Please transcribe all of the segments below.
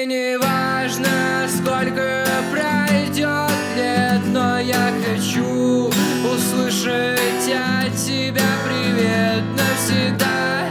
И не важно, сколько пройдет лет, но я хочу услышать от тебя привет навсегда.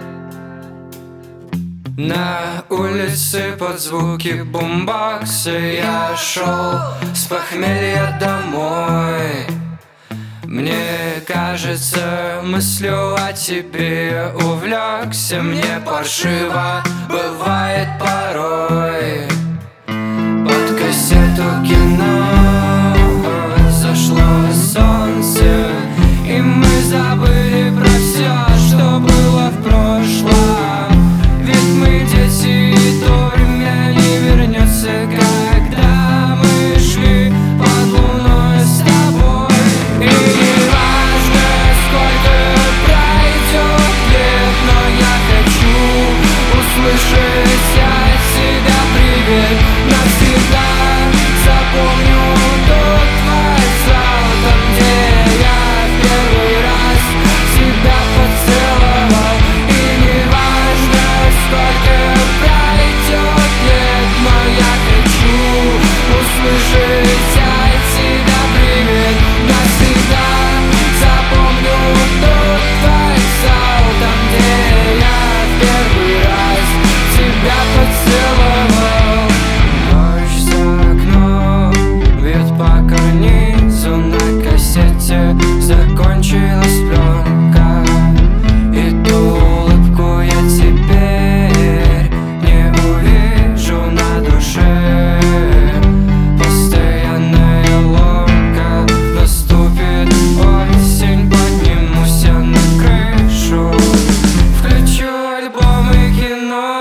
На улице под звуки бумбокса я шел с похмелья домой. Мне кажется, мыслью о тебе увлекся. Мне паршиво бывает порой. Под кассету кино зашло солнце, и мы забыли про все, что было в прошлом. Ведь мы дети, и то время не вернется, когда мы шли под луной с тобой. И не важно, сколько пройдет лет, но я хочу услышать от тебя привет навсегда. Запомню тот вокзал, там, где я в первый раз тебя поцеловал. И не важно, сколько пройдет лет, но я хочу услышать от тебя привет навсегда. Запомню тот вокзал, там, где я в первый раз тебя поцеловал. Дождь за окном бьет по карнизу, на кассете закончилась пленка. И ту улыбку я теперь не увижу на душе. Постоянная ломка, наступит осень, поднимусь я на крышу, включу альбом и кино.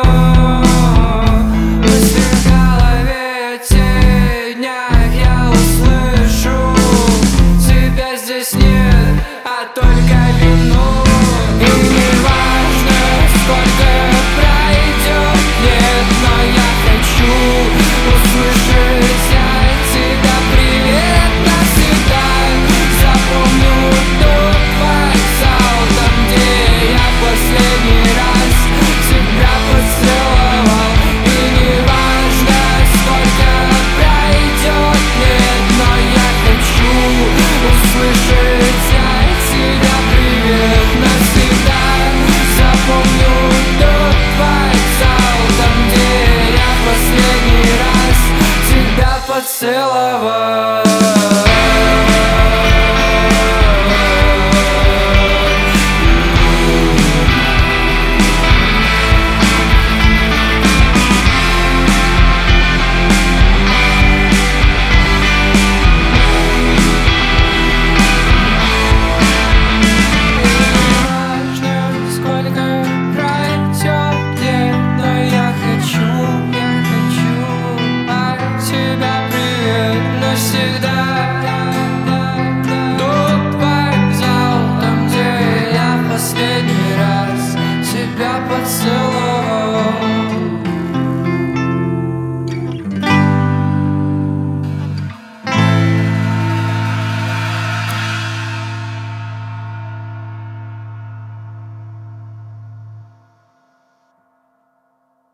Мысли в голове о тех днях я услышу. Тебя здесь нет, а только вино. И не важно, сколько пройдет лет, но я хочу услышать от тебя привет навсегда. Запомню тот вокзал, там, где я последний раз тебя поцеловал. И не важно, сколько пройдет лет, но я хочу услышать от тебя привет навсегда. Запомню тот вокзал, там, где я последний раз тебя поцеловал.